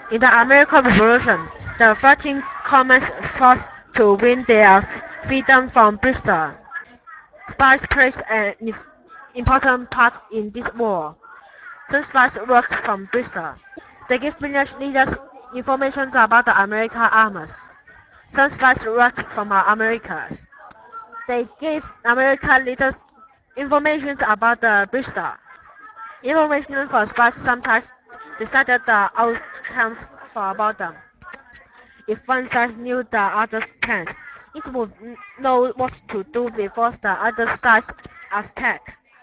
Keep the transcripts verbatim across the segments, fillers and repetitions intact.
In the American Revolution, the thirteen colonists fought to win their freedom from Bristol. Spies played an important part in this war. Some spies worked from Bristol. They gave British leaders information about the American armies. Some spies worked from uh, America. They gave American leaders information about the Bristol. Information for spies sometimes decided the outcomes for about them. If one side knew the other's plans, it would know what to do before the other side's attack.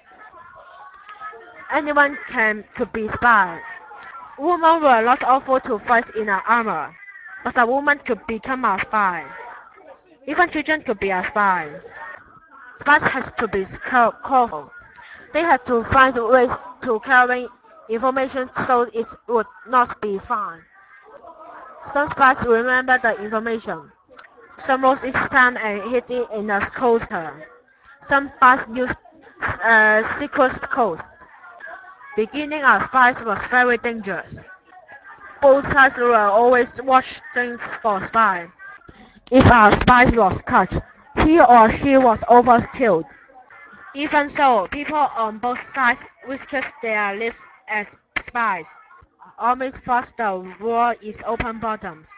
Anyone can could be spy. Women were not awful to fight in an armor, but a woman could become a spy. Even children could be a spy. Spies had to be careful. They had to find ways to carry information so it would not be found. Some spies remember the information. Some wrote it down and hid it in a computer. Some spies used uh, secret codes. Beginning as spies was very dangerous. Both sides were always watching for spies. If a spy was caught, he or she was almost killed. Even so, people on both sides risked their lives as spies. Armies fought the war in open bottoms.